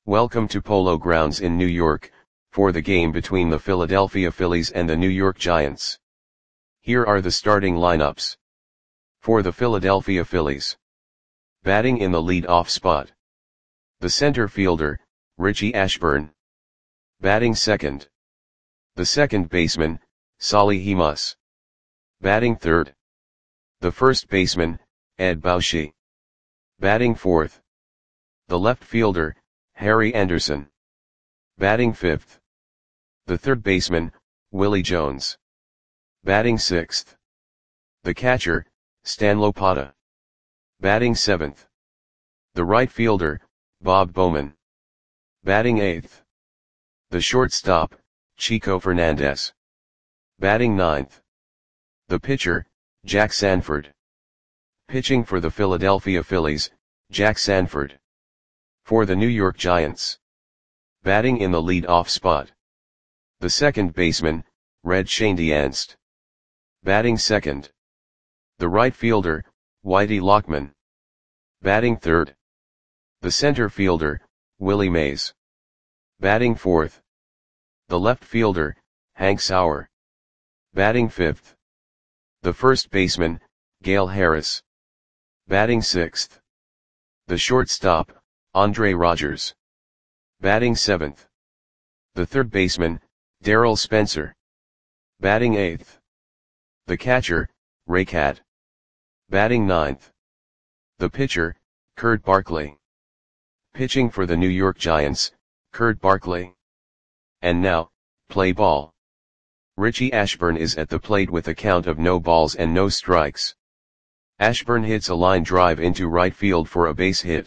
Welcome to Polo Grounds in New York, for the game between the Philadelphia Phillies and the New York Giants. Here are the starting lineups. For the Philadelphia Phillies. Batting in the lead-off spot. The center fielder, Richie Ashburn. Batting second. The second baseman, Solly Hemus. Batting third. The first baseman, Ed Bauschy. Batting fourth. The left fielder, Harry Anderson. Batting fifth. The third baseman, Willie Jones. Batting sixth. The catcher, Stan Lopata. Batting seventh. The right fielder, Bob Bowman. Batting eighth. The shortstop, Chico Fernandez. Batting ninth. The pitcher, Jack Sanford. Pitching for the Philadelphia Phillies, Jack Sanford. For the New York Giants. Batting in the lead-off spot. The second baseman, Red Schoendienst. Batting second. The right fielder, Whitey Lockman. Batting third. The center fielder, Willie Mays. Batting fourth. The left fielder, Hank Sauer. Batting fifth. The first baseman, Gale Harris. Batting sixth. The shortstop, Andre Rogers. Batting seventh. The third baseman, Darryl Spencer. Batting eighth. The catcher, Ray Catt. Batting ninth. The pitcher, Kurt Barkley. Pitching for the New York Giants, Kurt Barkley. And now, play ball. Richie Ashburn is at the plate with a count of no balls and no strikes. Ashburn hits a line drive into right field for a base hit.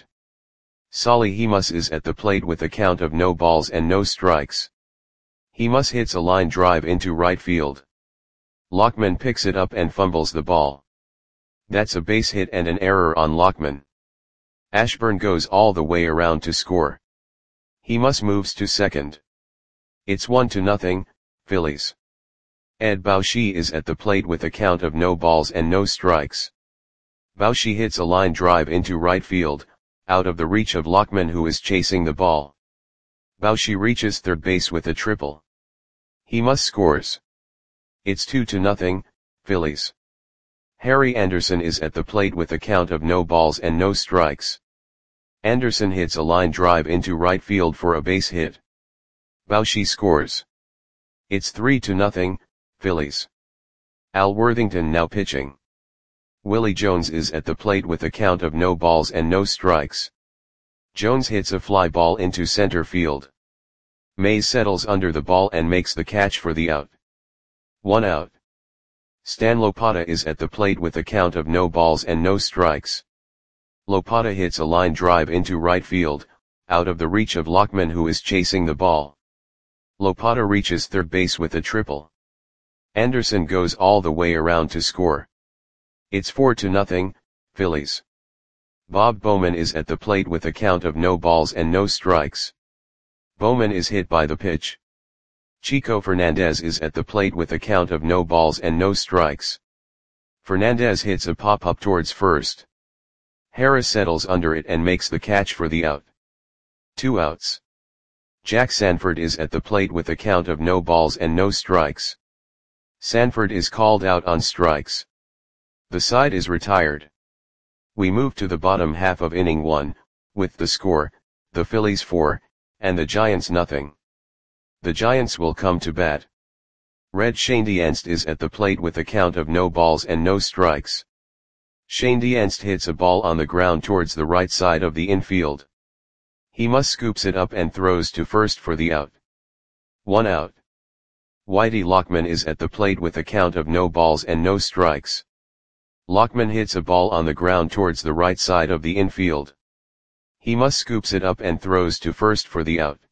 Solly Hemus is at the plate with a count of no balls and no strikes. Hemus hits a line drive into right field. Lockman picks it up and fumbles the ball. That's a base hit and an error on Lockman. Ashburn goes all the way around to score. Hemus moves to second. It's 1-0, Phillies. Ed Bauschy is at the plate with a count of no balls and no strikes. Bauschy hits a line drive into right field, out of the reach of Lockman, who is chasing the ball. Bauschy reaches third base with a triple. Hemus scores. It's 2-0, Phillies. Harry Anderson is at the plate with a count of no balls and no strikes. Anderson hits a line drive into right field for a base hit. Bauschy scores. It's 3-0, Phillies. Al Worthington now pitching. Willie Jones is at the plate with a count of no balls and no strikes. Jones hits a fly ball into center field. Mays settles under the ball and makes the catch for the out. 1 out. Stan Lopata is at the plate with a count of no balls and no strikes. Lopata hits a line drive into right field, out of the reach of Lockman, who is chasing the ball. Lopata reaches third base with a triple. Anderson goes all the way around to score. It's 4-0, Phillies. Bob Bowman is at the plate with a count of no balls and no strikes. Bowman is hit by the pitch. Chico Fernandez is at the plate with a count of no balls and no strikes. Fernandez hits a pop-up towards first. Harris settles under it and makes the catch for the out. 2 outs. Jack Sanford is at the plate with a count of no balls and no strikes. Sanford is called out on strikes. The side is retired. We move to the bottom half of inning 1, with the score, the Phillies 4, and the Giants nothing. The Giants will come to bat. Red Schoendienst is at the plate with a count of no balls and no strikes. Schoendienst hits a ball on the ground towards the right side of the infield. Hemus scoops it up and throws to first for the out. 1 out. Whitey Lockman is at the plate with a count of no balls and no strikes. Lockman hits a ball on the ground towards the right side of the infield. Hemus scoops it up and throws to first for the out.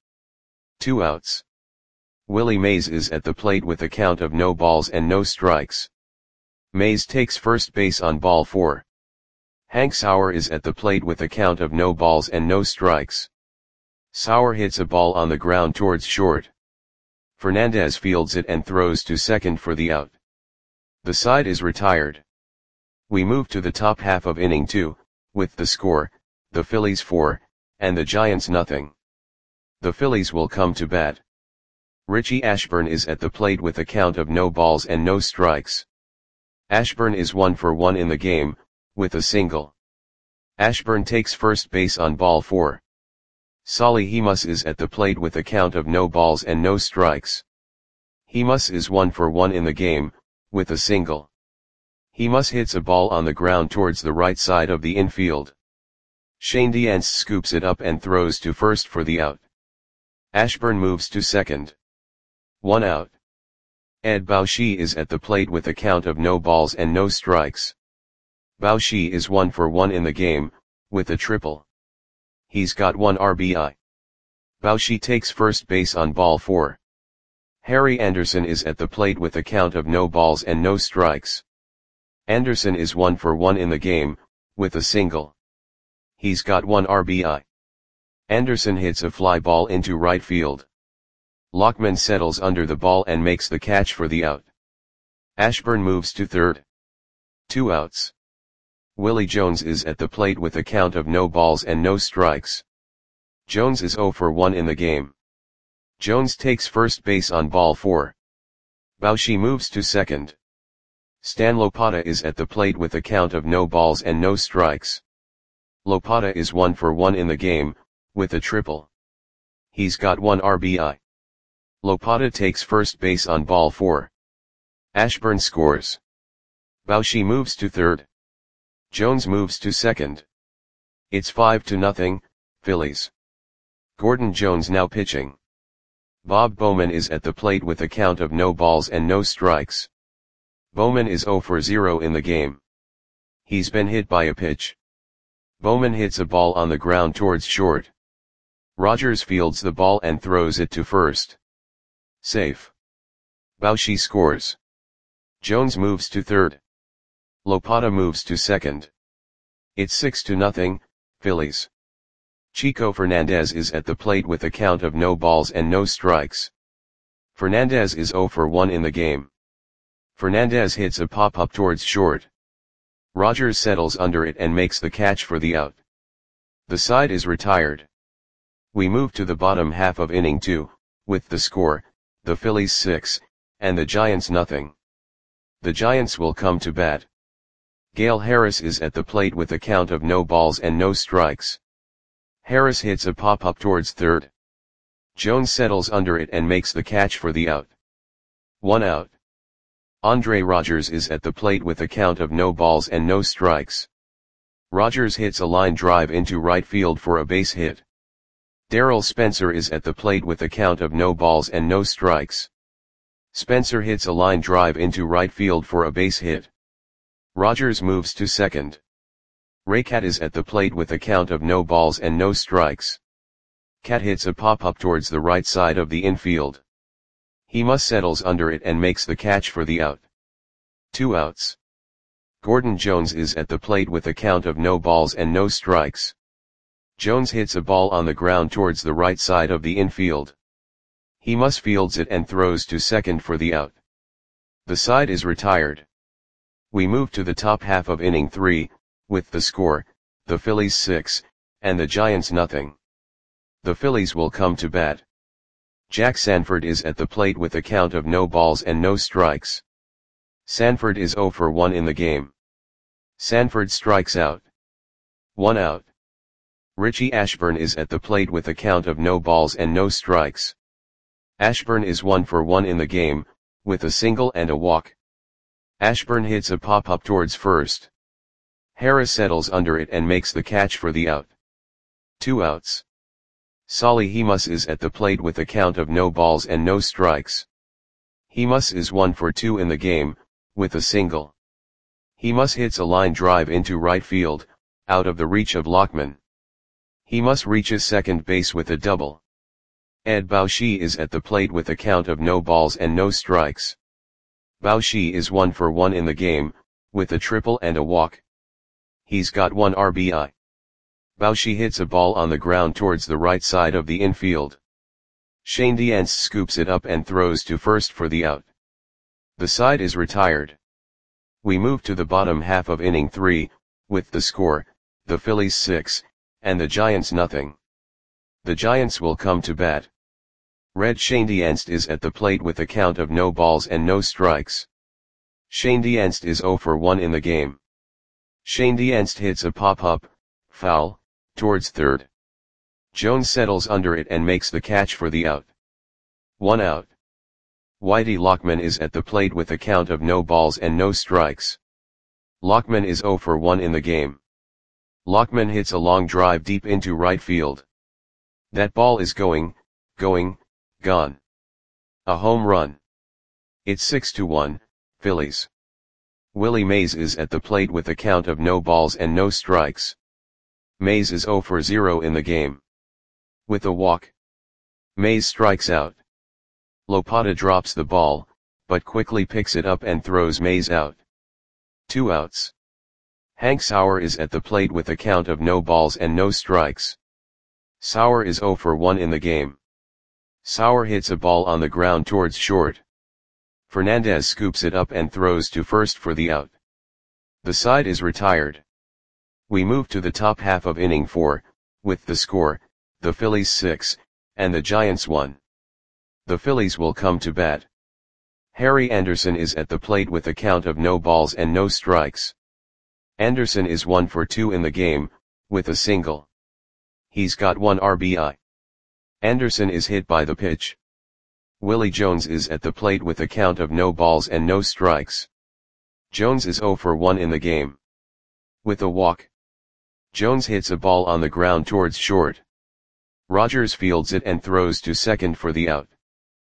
2 outs. Willie Mays is at the plate with a count of no balls and no strikes. Mays takes first base on ball 4. Hank Sauer is at the plate with a count of no balls and no strikes. Sauer hits a ball on the ground towards short. Fernandez fields it and throws to second for the out. The side is retired. We move to the top half of inning 2, with the score, the Phillies 4, and the Giants nothing. The Phillies will come to bat. Richie Ashburn is at the plate with a count of no balls and no strikes. Ashburn is 1 for 1 in the game, with a single. Ashburn takes first base on ball 4. Solly Hemus is at the plate with a count of no balls and no strikes. Hemus is 1 for 1 in the game, with a single. Hemus hits a ball on the ground towards the right side of the infield. Shane Diance scoops it up and throws to first for the out. Ashburn moves to second. 1 out. Ed Baushi is at the plate with a count of no balls and no strikes. Baushi is 1 for 1 in the game, with a triple. He's got 1 RBI. Baushi takes first base on ball 4. Harry Anderson is at the plate with a count of no balls and no strikes. Anderson is 1 for 1 in the game, with a single. He's got 1 RBI. Anderson hits a fly ball into right field. Lockman settles under the ball and makes the catch for the out. Ashburn moves to third. 2 outs. Willie Jones is at the plate with a count of no balls and no strikes. Jones is 0 for 1 in the game. Jones takes first base on ball 4. Baushi moves to second. Stan Lopata is at the plate with a count of no balls and no strikes. Lopata is 1 for 1 in the game, with a triple. He's got 1 RBI. Lopata takes first base on ball 4. Ashburn scores. Baushi moves to third. Jones moves to second. It's 5-0, Phillies. Gordon Jones now pitching. Bob Bowman is at the plate with a count of no balls and no strikes. Bowman is 0 for 0 in the game. He's been hit by a pitch. Bowman hits a ball on the ground towards short. Rogers fields the ball and throws it to first. Safe. Baushi scores. Jones moves to third. Lopata moves to second. It's 6-0, Phillies. Chico Fernandez is at the plate with a count of no balls and no strikes. Fernandez is 0 for 1 in the game. Fernandez hits a pop-up towards short. Rogers settles under it and makes the catch for the out. The side is retired. We move to the bottom half of inning 2, with the score, the Phillies 6, and the Giants nothing. The Giants will come to bat. Gale Harris is at the plate with a count of no balls and no strikes. Harris hits a pop-up towards third. Jones settles under it and makes the catch for the out. 1 out. Andre Rogers is at the plate with a count of no balls and no strikes. Rogers hits a line drive into right field for a base hit. Darrell Spencer is at the plate with a count of no balls and no strikes. Spencer hits a line drive into right field for a base hit. Rogers moves to second. Ray Cat is at the plate with a count of no balls and no strikes. Cat hits a pop-up towards the right side of the infield. Hemus settles under it and makes the catch for the out. 2 outs. Gordon Jones is at the plate with a count of no balls and no strikes. Jones hits a ball on the ground towards the right side of the infield. Hemus fields it and throws to second for the out. The side is retired. We move to the top half of inning 3, with the score, the Phillies 6, and the Giants nothing. The Phillies will come to bat. Jack Sanford is at the plate with a count of no balls and no strikes. Sanford is 0 for 1 in the game. Sanford strikes out. 1 out. Richie Ashburn is at the plate with a count of no balls and no strikes. Ashburn is 1 for 1 in the game, with a single and a walk. Ashburn hits a pop-up towards first. Harris settles under it and makes the catch for the out. 2 outs. Solly Hemus is at the plate with a count of no balls and no strikes. Hemus is 1 for 2 in the game, with a single. Hemus hits a line drive into right field, out of the reach of Lockman. Hemus reaches second base with a double. Ed Baushi is at the plate with a count of no balls and no strikes. Baushi is 1 for 1 in the game, with a triple and a walk. He's got 1 RBI. Baushi hits a ball on the ground towards the right side of the infield. Shane Diance scoops it up and throws to first for the out. The side is retired. We move to the bottom half of inning 3, with the score, the Phillies 6, and the Giants nothing. The Giants will come to bat. Red Schoendienst is at the plate with a count of no balls and no strikes. Schoendienst is 0 for 1 in the game. Schoendienst hits a pop-up, foul, towards third. Jones settles under it and makes the catch for the out. 1 out. Whitey Lockman is at the plate with a count of no balls and no strikes. Lockman is 0 for 1 in the game. Lockman hits a long drive deep into right field. That ball is gone. A home run. It's 6-1, Phillies. Willie Mays is at the plate with a count of no balls and no strikes. Mays is 0 for 0 in the game. With a walk, Mays strikes out. Lopata drops the ball, but quickly picks it up and throws Mays out. 2 outs. Hank Sauer is at the plate with a count of no balls and no strikes. Sauer is 0 for 1 in the game. Sauer hits a ball on the ground towards short. Fernandez scoops it up and throws to first for the out. The side is retired. We move to the top half of inning 4, with the score, the Phillies 6, and the Giants 1. The Phillies will come to bat. Harry Anderson is at the plate with a count of no balls and no strikes. Anderson is 1 for 2 in the game, with a single. He's got 1 RBI. Anderson is hit by the pitch. Willie Jones is at the plate with a count of no balls and no strikes. Jones is 0 for 1 in the game. With a walk, Jones hits a ball on the ground towards short. Rogers fields it and throws to second for the out.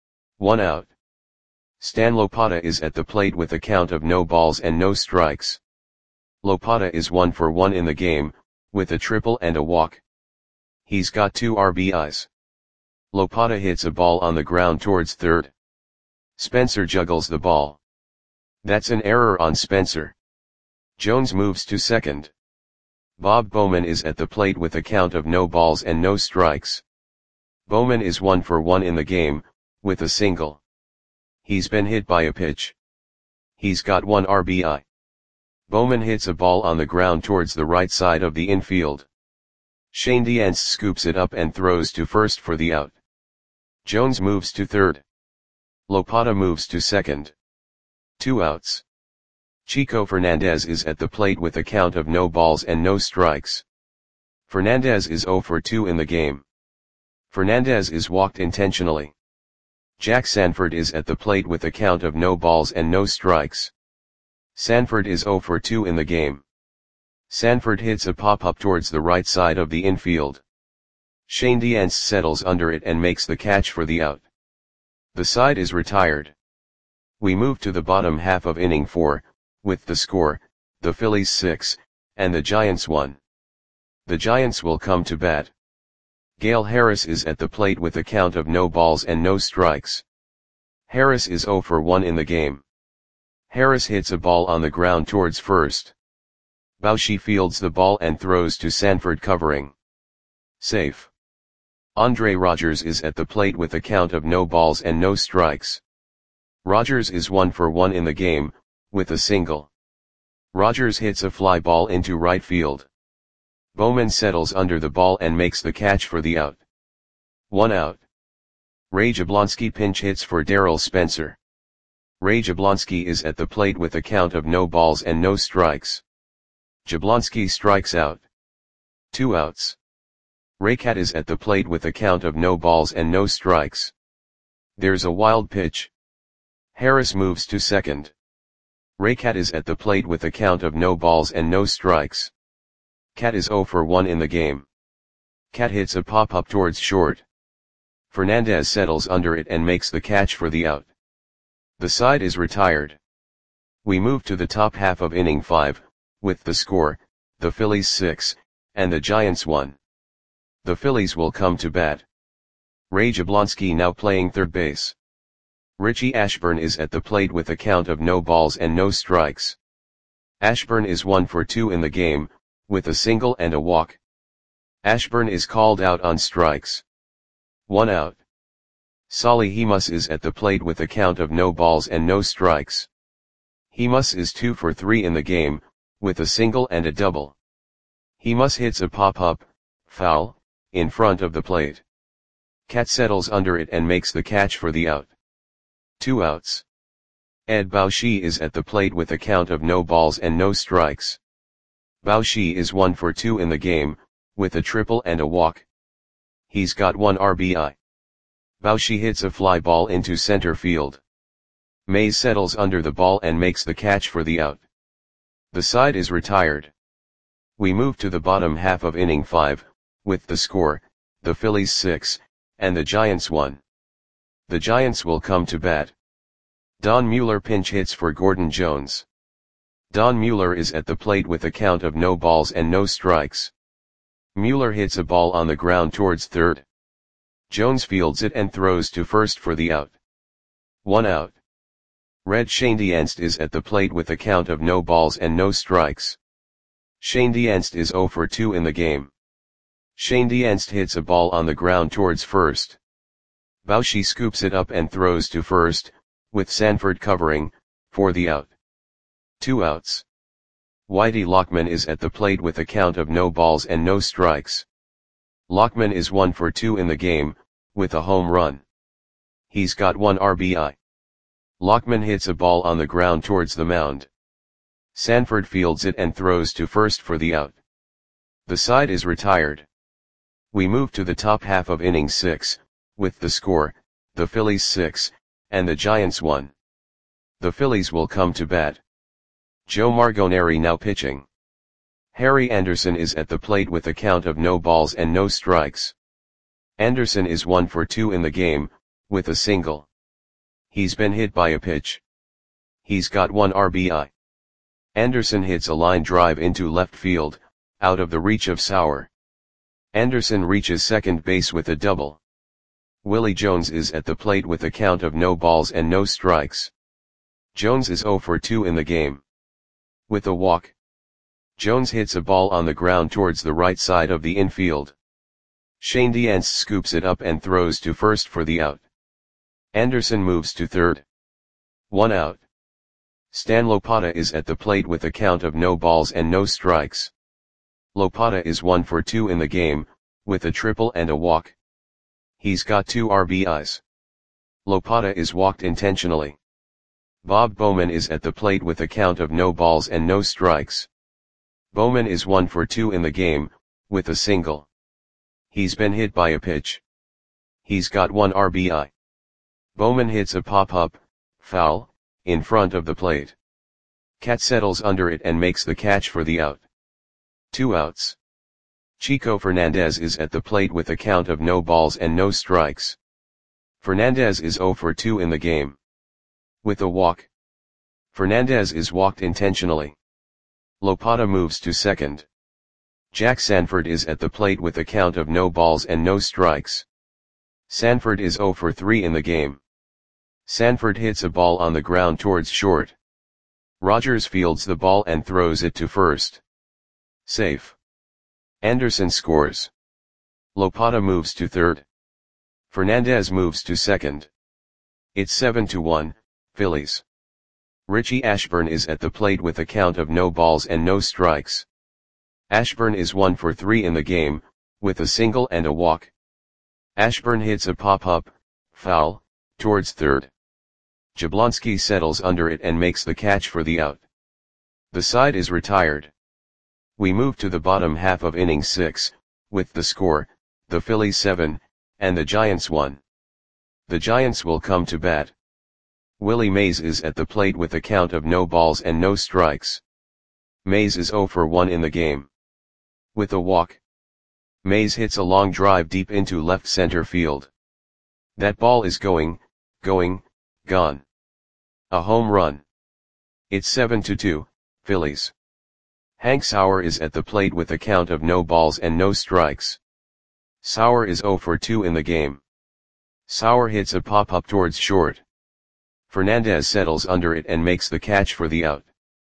1 out. Stan Lopata is at the plate with a count of no balls and no strikes. Lopata is 1 for 1 in the game, with a triple and a walk. He's got 2 RBIs. Lopata hits a ball on the ground towards third. Spencer juggles the ball. That's an error on Spencer. Jones moves to second. Bob Bowman is at the plate with a count of no balls and no strikes. Bowman is 1 for 1 in the game, with a single. He's been hit by a pitch. He's got 1 RBI. Bowman hits a ball on the ground towards the right side of the infield. Schoendienst scoops it up and throws to first for the out. Jones moves to third. Lopata moves to second. 2 outs. Chico Fernandez is at the plate with a count of no balls and no strikes. Fernandez is 0 for 2 in the game. Fernandez is walked intentionally. Jack Sanford is at the plate with a count of no balls and no strikes. Sanford is 0 for 2 in the game. Sanford hits a pop-up towards the right side of the infield. Schoendienst settles under it and makes the catch for the out. The side is retired. We move to the bottom half of inning 4, with the score, the Phillies 6, and the Giants 1. The Giants will come to bat. Gale Harris is at the plate with a count of no balls and no strikes. Harris is 0 for 1 in the game. Harris hits a ball on the ground towards first. Bauchi fields the ball and throws to Sanford covering. Safe. Andre Rogers is at the plate with a count of no balls and no strikes. Rogers is 1 for 1 in the game, with a single. Rogers hits a fly ball into right field. Bowman settles under the ball and makes the catch for the out. 1 out. Ray Jablonski pinch hits for Darryl Spencer. Ray Jablonski is at the plate with a count of no balls and no strikes. Jablonski strikes out. 2 outs. Raycat is at the plate with a count of no balls and no strikes. There's a wild pitch. Harris moves to second. Raycat is at the plate with a count of no balls and no strikes. Cat is 0 for 1 in the game. Cat hits a pop-up towards short. Fernandez settles under it and makes the catch for the out. The side is retired. We move to the top half of inning 5, with the score, the Phillies 6, and the Giants 1. The Phillies will come to bat. Ray Jablonski now playing third base. Richie Ashburn is at the plate with a count of no balls and no strikes. Ashburn is 1 for 2 in the game, with a single and a walk. Ashburn is called out on strikes. 1 out. Solly Hemus is at the plate with a count of no balls and no strikes. Hemus is 2 for 3 in the game, with a single and a double. Hemus hits a pop-up, foul, in front of the plate. Cat settles under it and makes the catch for the out. 2 outs. Ed Baushi is at the plate with a count of no balls and no strikes. Baushi is 1 for 2 in the game, with a triple and a walk. He's got 1 RBI. Baushi hits a fly ball into center field. Mays settles under the ball and makes the catch for the out. The side is retired. We move to the bottom half of inning 5, with the score, the Phillies 6, and the Giants 1. The Giants will come to bat. Don Mueller pinch hits for Gordon Jones. Don Mueller is at the plate with a count of no balls and no strikes. Mueller hits a ball on the ground towards third. Jones fields it and throws to first for the out. 1 out. Red Schoendienst is at the plate with a count of no balls and no strikes. Schoendienst is 0 for 2 in the game. Schoendienst hits a ball on the ground towards first. Baushi scoops it up and throws to first, with Sanford covering, for the out. 2 outs. Whitey Lockman is at the plate with a count of no balls and no strikes. Lockman is 1 for 2 in the game, with a home run. He's got 1 RBI. Lockman hits a ball on the ground towards the mound. Sanford fields it and throws to first for the out. The side is retired. We move to the top half of inning 6, with the score, the Phillies 6, and the Giants 1. The Phillies will come to bat. Joe Margoneri now pitching. Harry Anderson is at the plate with a count of no balls and no strikes. Anderson is 1 for 2 in the game, with a single. He's been hit by a pitch. He's got 1 RBI. Anderson hits a line drive into left field, out of the reach of Sauer. Anderson reaches second base with a double. Willie Jones is at the plate with a count of no balls and no strikes. Jones is 0 for 2 in the game. With a walk. Jones hits a ball on the ground towards the right side of the infield. Schoendienst scoops it up and throws to first for the out. Anderson moves to third. 1 out. Stan Lopata is at the plate with a count of no balls and no strikes. Lopata is 1 for 2 in the game, with a triple and a walk. He's got 2 RBIs. Lopata is walked intentionally. Bob Bowman is at the plate with a count of no balls and no strikes. Bowman is 1 for 2 in the game, with a single. He's been hit by a pitch. He's got 1 RBI. Bowman hits a pop-up, foul, in front of the plate. Cat settles under it and makes the catch for the out. 2 outs. Chico Fernandez is at the plate with a count of no balls and no strikes. Fernandez is 0 for 2 in the game. With a walk. Fernandez is walked intentionally. Lopata moves to second. Jack Sanford is at the plate with a count of no balls and no strikes. Sanford is 0 for 3 in the game. Sanford hits a ball on the ground towards short. Rogers fields the ball and throws it to first. Safe. Anderson scores. Lopata moves to third. Fernandez moves to second. It's 7-1, Phillies. Richie Ashburn is at the plate with a count of no balls and no strikes. Ashburn is 1 for 3 in the game, with a single and a walk. Ashburn hits a pop-up, foul, towards third. Jablonski settles under it and makes the catch for the out. The side is retired. We move to the bottom half of inning 6, with the score, the Phillies 7, and the Giants 1. The Giants will come to bat. Willie Mays is at the plate with a count of no balls and no strikes. Mays is 0 for 1 in the game. With a walk. Mays hits a long drive deep into left center field. That ball is going, gone. A home run. It's 7-2, Phillies. Hank Sauer is at the plate with a count of no balls and no strikes. Sauer is 0 for 2 in the game. Sauer hits a pop-up towards short. Fernandez settles under it and makes the catch for the out.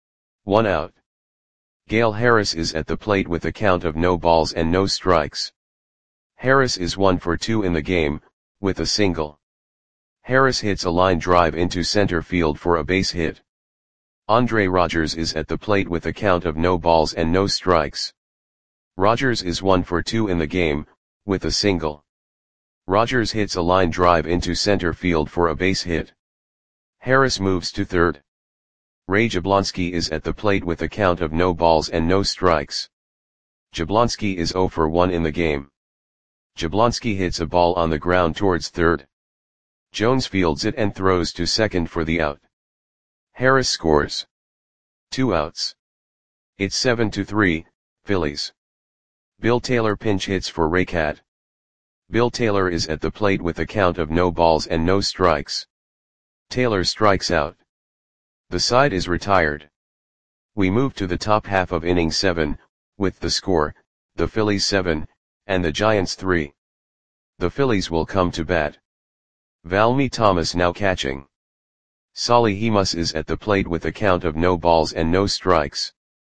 1 out. Gale Harris is at the plate with a count of no balls and no strikes. Harris is 1 for 2 in the game, with a single. Harris hits a line drive into center field for a base hit. Andre Rogers is at the plate with a count of no balls and no strikes. Rogers is 1 for 2 in the game, with a single. Rogers hits a line drive into center field for a base hit. Harris moves to third. Ray Jablonski is at the plate with a count of no balls and no strikes. Jablonski is 0 for 1 in the game. Jablonski hits a ball on the ground towards third. Jones fields it and throws to second for the out. Harris scores. 2 outs. It's 7-3, Phillies. Bill Taylor pinch hits for Raycat. Bill Taylor is at the plate with a count of no balls and no strikes. Taylor strikes out. The side is retired. We move to the top half of inning 7, with the score, the Phillies 7, and the Giants 3. The Phillies will come to bat. Valmy Thomas now catching. Solly Hemus is at the plate with a count of no balls and no strikes.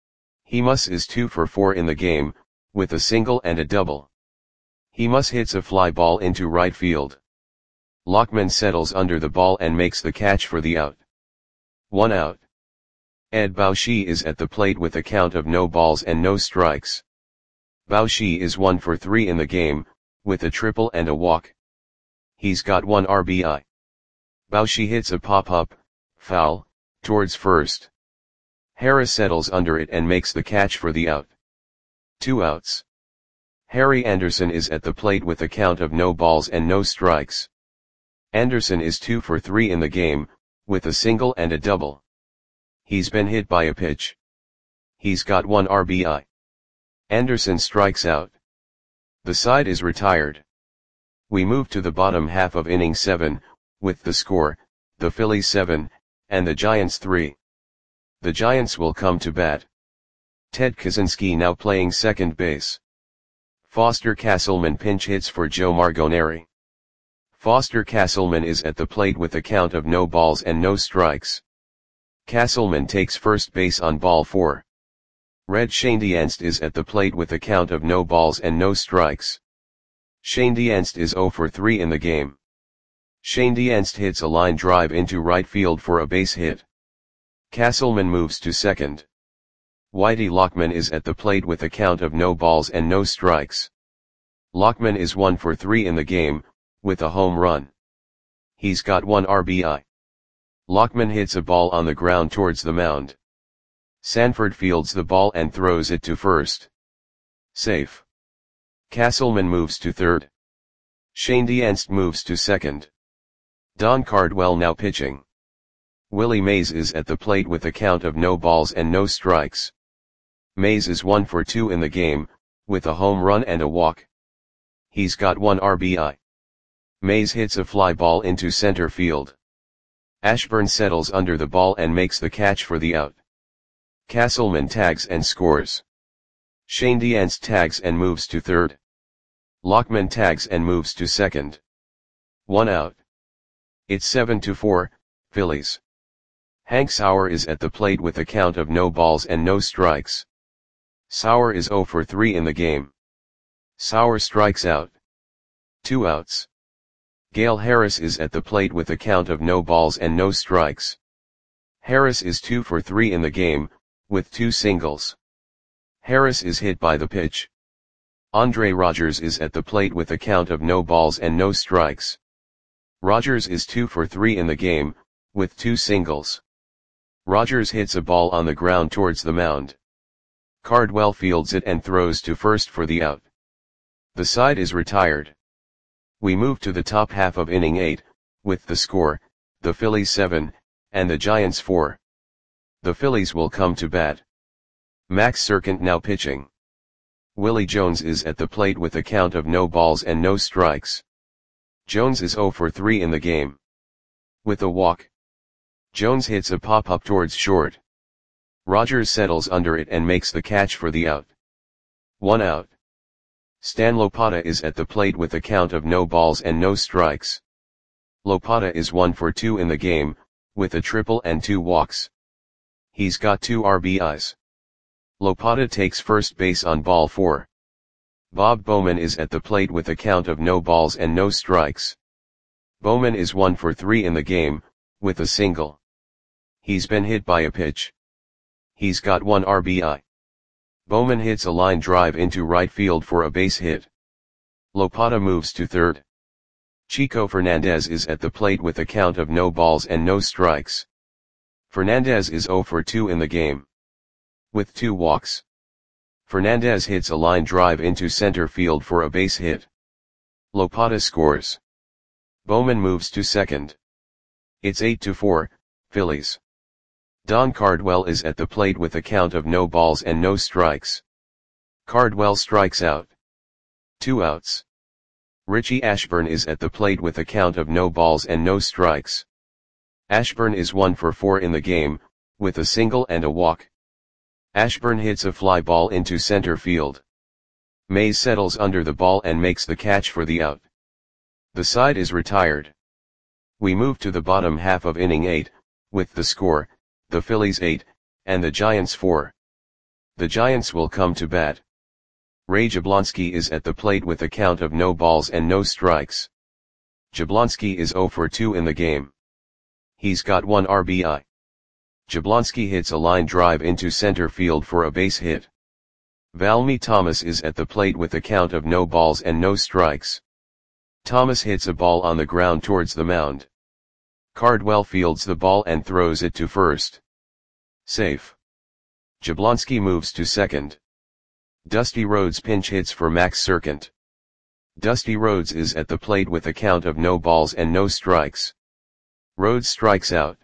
Hemus is 2 for 4 in the game, with a single and a double. Hemus hits a fly ball into right field. Lockman settles under the ball and makes the catch for the out. 1 out. Ed Baushi is at the plate with a count of no balls and no strikes. Baushi is 1 for 3 in the game, with a triple and a walk. He's got 1 RBI. Baushi hits a pop-up, foul, towards first. Harris settles under it and makes the catch for the out. 2 outs. Harry Anderson is at the plate with a count of no balls and no strikes. Anderson is 2 for 3 in the game, with a single and a double. He's been hit by a pitch. He's got 1 RBI. Anderson strikes out. The side is retired. We move to the bottom half of inning 7, with the score, the Phillies 7, and the Giants 3. The Giants will come to bat. Ted Kaczynski now playing second base. Foster Castleman pinch hits for Joe Margoneri. Foster Castleman is at the plate with a count of no balls and no strikes. Castleman takes first base on ball 4. Red Schoendienst is at the plate with a count of no balls and no strikes. Schoendienst is 0 for 3 in the game. Schoendienst hits a line drive into right field for a base hit. Castleman moves to second. Whitey Lockman is at the plate with a count of no balls and no strikes. Lockman is 1 for 3 in the game, with a home run. He's got 1 RBI. Lockman hits a ball on the ground towards the mound. Sanford fields the ball and throws it to first. Safe. Castleman moves to third. Schoendienst moves to second. Don Cardwell now pitching. Willie Mays is at the plate with a count of no balls and no strikes. Mays is 1 for 2 in the game, with a home run and a walk. He's got 1 RBI. Mays hits a fly ball into center field. Ashburn settles under the ball and makes the catch for the out. Castleman tags and scores. Schoendienst tags and moves to third. Lockman tags and moves to second. 1 out. It's 7-4, Phillies. Hank Sauer is at the plate with a count of no balls and no strikes. Sauer is 0 for 3 in the game. Sauer strikes out. 2 outs. Gale Harris is at the plate with a count of no balls and no strikes. Harris is 2 for 3 in the game, with 2 singles. Harris is hit by the pitch. Andre Rogers is at the plate with a count of no balls and no strikes. Rogers is 2 for 3 in the game, with 2 singles. Rogers hits a ball on the ground towards the mound. Cardwell fields it and throws to first for the out. The side is retired. We move to the top half of inning 8, with the score, the Phillies 7, and the Giants 4. The Phillies will come to bat. Max Serkant now pitching. Willie Jones is at the plate with a count of no balls and no strikes. Jones is 0 for 3 in the game. With a walk. Jones hits a pop-up towards short. Rogers settles under it and makes the catch for the out. 1 out. Stan Lopata is at the plate with a count of no balls and no strikes. Lopata is 1 for 2 in the game, with a triple and 2 walks. He's got 2 RBIs. Lopata takes first base on ball 4. Bob Bowman is at the plate with a count of no balls and no strikes. Bowman is 1 for 3 in the game, with a single. He's been hit by a pitch. He's got 1 RBI. Bowman hits a line drive into right field for a base hit. Lopata moves to third. Chico Fernandez is at the plate with a count of no balls and no strikes. Fernandez is 0 for 2 in the game, with 2 walks. Fernandez hits a line drive into center field for a base hit. Lopata scores. Bowman moves to second. It's 8-4, Phillies. Don Cardwell is at the plate with a count of no balls and no strikes. Cardwell strikes out. 2 outs. Richie Ashburn is at the plate with a count of no balls and no strikes. Ashburn is 1 for 4 in the game, with a single and a walk. Ashburn hits a fly ball into center field. Mays settles under the ball and makes the catch for the out. The side is retired. We move to the bottom half of inning 8, with the score, the Phillies 8, and the Giants 4. The Giants will come to bat. Ray Jablonski is at the plate with a count of no balls and no strikes. Jablonski is 0 for 2 in the game. He's got 1 RBI. Jablonski hits a line drive into center field for a base hit. Valmy Thomas is at the plate with a count of no balls and no strikes. Thomas hits a ball on the ground towards the mound. Cardwell fields the ball and throws it to first. Safe. Jablonski moves to second. Dusty Rhodes pinch hits for Max Serkent. Dusty Rhodes is at the plate with a count of no balls and no strikes. Rhodes strikes out.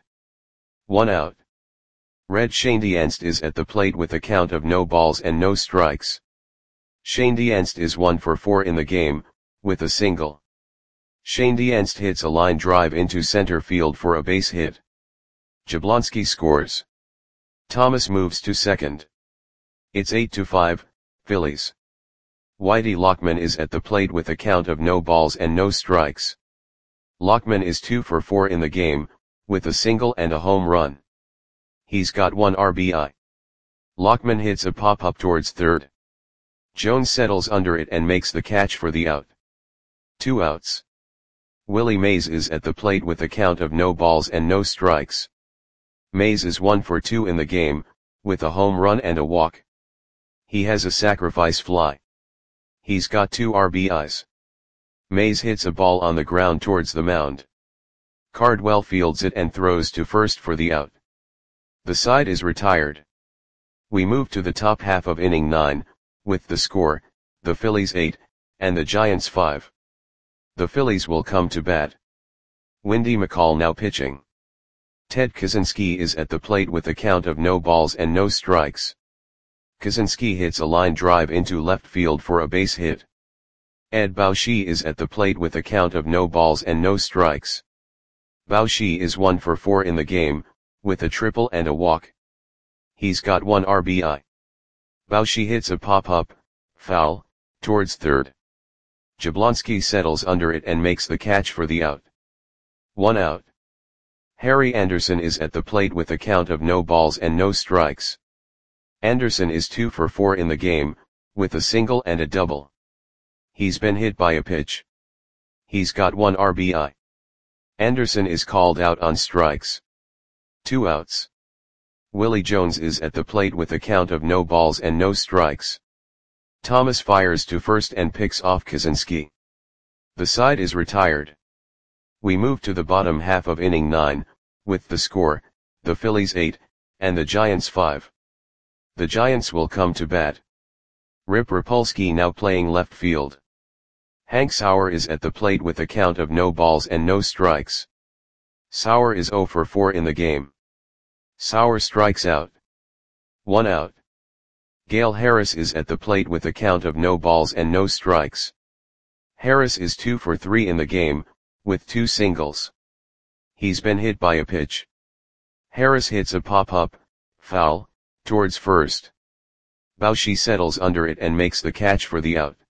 1 out. Red Schoendienst is at the plate with a count of no balls and no strikes. Schoendienst is 1 for 4 in the game, with a single. Schoendienst hits a line drive into center field for a base hit. Jablonski scores. Thomas moves to second. It's 8-5, Phillies. Whitey Lockman is at the plate with a count of no balls and no strikes. Lockman is 2 for 4 in the game, with a single and a home run. He's got 1 RBI. Lockman hits a pop-up towards third. Jones settles under it and makes the catch for the out. 2 outs. Willie Mays is at the plate with a count of no balls and no strikes. Mays is 1 for 2 in the game, with a home run and a walk. He has a sacrifice fly. He's got 2 RBIs. Mays hits a ball on the ground towards the mound. Cardwell fields it and throws to first for the out. The side is retired. We move to the top half of inning 9, with the score, the Phillies 8, and the Giants 5. The Phillies will come to bat. Windy McCall now pitching. Ted Kaczynski is at the plate with a count of no balls and no strikes. Kaczynski hits a line drive into left field for a base hit. Ed Bauschy is at the plate with a count of no balls and no strikes. Bauschy is 1 for 4 in the game, with a triple and a walk. He's got 1 RBI. Bauschy hits a pop-up, foul, towards third. Jablonski settles under it and makes the catch for the out. 1 out. Harry Anderson is at the plate with a count of no balls and no strikes. Anderson is 2 for 4 in the game, with a single and a double. He's been hit by a pitch. He's got 1 RBI. Anderson is called out on strikes. 2 outs. Willie Jones is at the plate with a count of no balls and no strikes. Thomas fires to first and picks off Kaczynski. The side is retired. We move to the bottom half of inning 9, with the score, the Phillies 8, and the Giants 5. The Giants will come to bat. Rip Rapolsky now playing left field. Hank Sauer is at the plate with a count of no balls and no strikes. Sauer is 0 for 4 in the game. Sauer strikes out. 1 out. Gale Harris is at the plate with a count of no balls and no strikes. Harris is 2 for 3 in the game, with 2 singles. He's been hit by a pitch. Harris hits a pop-up, foul, towards first. Bauschy settles under it and makes the catch for the out.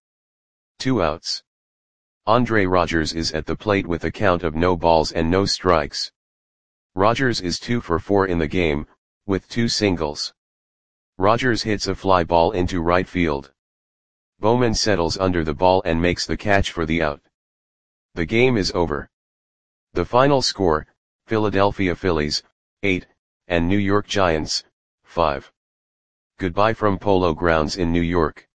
2 outs. Andre Rogers is at the plate with a count of no balls and no strikes. Rogers is 2 for 4 in the game, with 2 singles. Rogers hits a fly ball into right field. Bowman settles under the ball and makes the catch for the out. The game is over. The final score, Philadelphia Phillies, 8, and New York Giants, 5. Goodbye from Polo Grounds in New York.